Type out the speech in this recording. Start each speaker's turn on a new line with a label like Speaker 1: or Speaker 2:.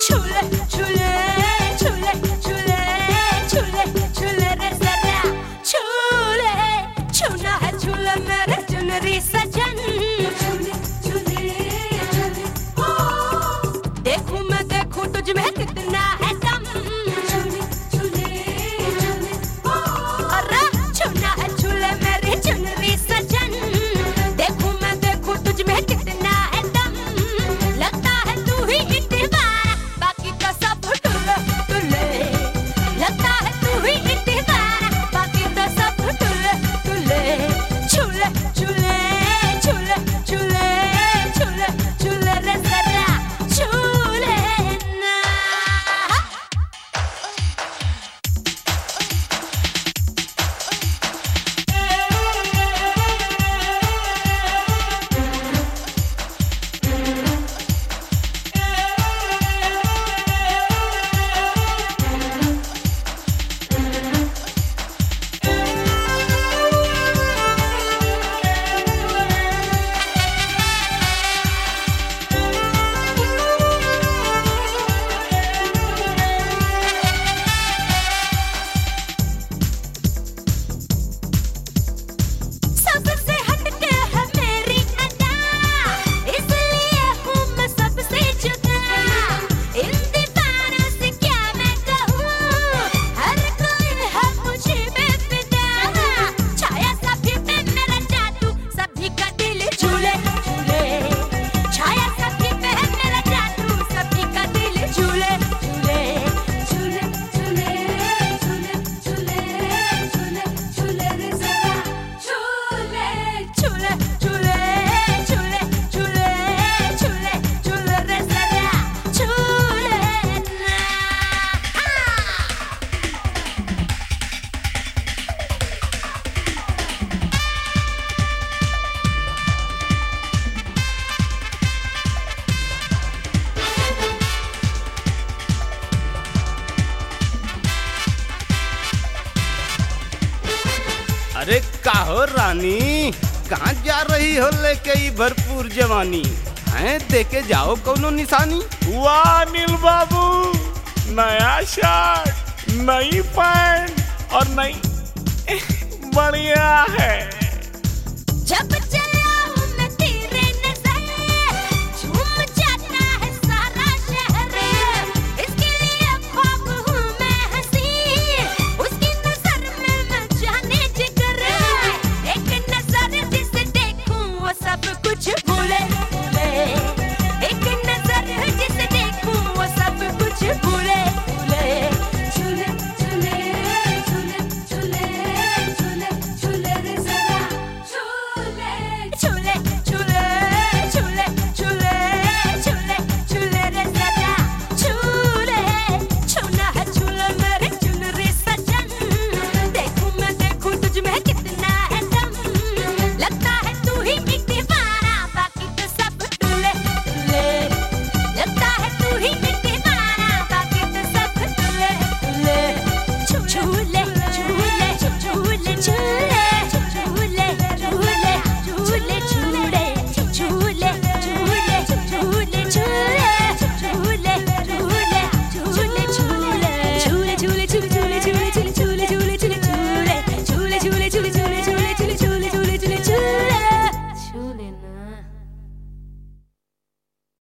Speaker 1: झूले झूले झूले झूले झूले झूले रे जरा झूले छूना है झूला मेरे चुनरी सजन झूले झूले झूले देखूं मैं देखूं तुझ में कितना है दम झूले झूले झूले अरे छूना है झूला मेरे चुनरी सजन देखूं मैं देखूं तुझ में कितना है दम लगता है तू ही इतवारा बाकी तो सब टुल्ले टुल्ले लगता है तू ही इतवारा बाकी तो सब टुल्ले टुल्ले झूले झूले झूले झूले झूले झूले रे जरा झूले ना सबसे हटके है मेरी अदा इसलिए हूँ मैं सबसे जुदा इन दीवारों से क्या मैं कहूँ हर कोई है मुझे बेफिदा छाया सभी पे मेरा जादू सभी का दिल झूले झूले छाया सभी पे है मेरा जादू सभी का दिल झूले झूले झूले झूले झूले झूले झूले झूले रे जरा झूले झूले झूले झूले झूले झूले झूले रे जरा झूले ना
Speaker 2: अरे काहो रानी कहाँ जा रही हो लेके ई भरपूर जवानी हैं देके जाओ कौनो निशानी।
Speaker 3: वाह नील बाबू, नया शर्ट, नई पैंट और नई बढ़िया है।
Speaker 1: जब